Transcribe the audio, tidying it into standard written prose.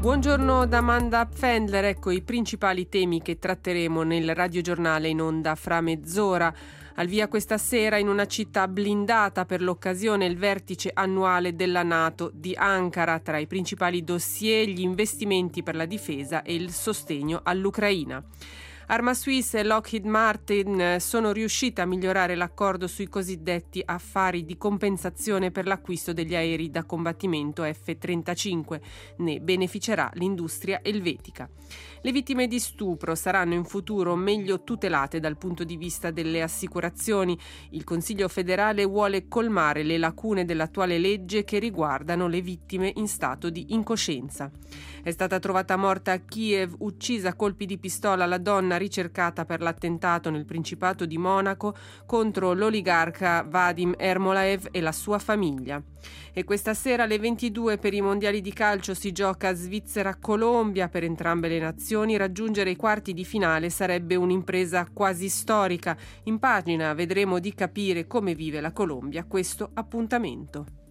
Buongiorno da Amanda Pfändler, ecco i principali temi che tratteremo nel radiogiornale in onda fra mezz'ora. Al via questa sera in una città blindata per l'occasione il vertice annuale della NATO di Ankara, tra i principali dossier gli investimenti per la difesa e il sostegno all'Ucraina. Arma Suisse e Lockheed Martin sono riuscite a migliorare l'accordo sui cosiddetti affari di compensazione per l'acquisto degli aerei da combattimento F-35. Ne beneficerà l'industria elvetica. Le vittime di stupro saranno in futuro meglio tutelate dal punto di vista delle assicurazioni. Il Consiglio federale vuole colmare le lacune dell'attuale legge che riguardano le vittime in stato di incoscienza. È stata trovata morta a Kiev, uccisa a colpi di pistola la donna ricercata per l'attentato nel Principato di Monaco contro l'oligarca Vadim Ermolaev e la sua famiglia. E questa sera alle 22 per i mondiali di calcio si gioca Svizzera-Colombia. Per entrambe le nazioni raggiungere i quarti di finale sarebbe un'impresa quasi storica. In pagina vedremo di capire come vive la Colombia questo appuntamento.